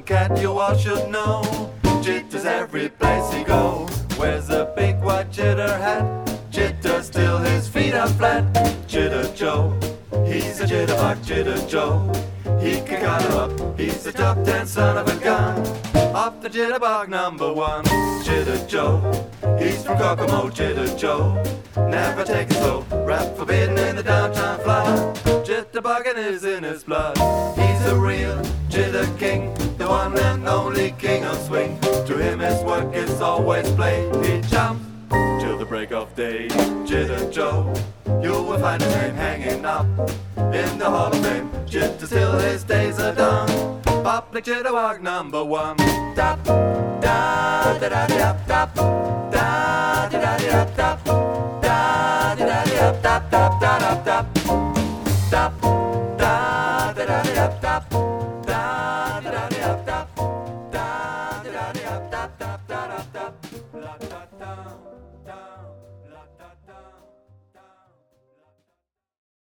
cat you all should know. Chitter's every place he go. Wears a big white chitter hat. Chitter still his feet are flat. Chitter Joe, he's a jitterbug, Chitter Joe. He can cut up, he's a top 10 son of a gun. Off the jitterbug number one, Chitter Joe. He's from Kokomo, Chitter Joe. Never take it slow, rap forbidden in the downtown fly. Jitterbugging is in his blood. He's a real Chitter king, the one and only king of swing. To him his work is always play. He jumps till the break of day. Chitter Joe, you will find his name hanging up in the Hall of Fame. Chitter till his days are done. Public jitterbug number one. Tap, da da da da tap, da da da da tap, da da da da tap tap da da tap, tap, da da da da tap, da da da da tap, da da da da tap tap da da tap.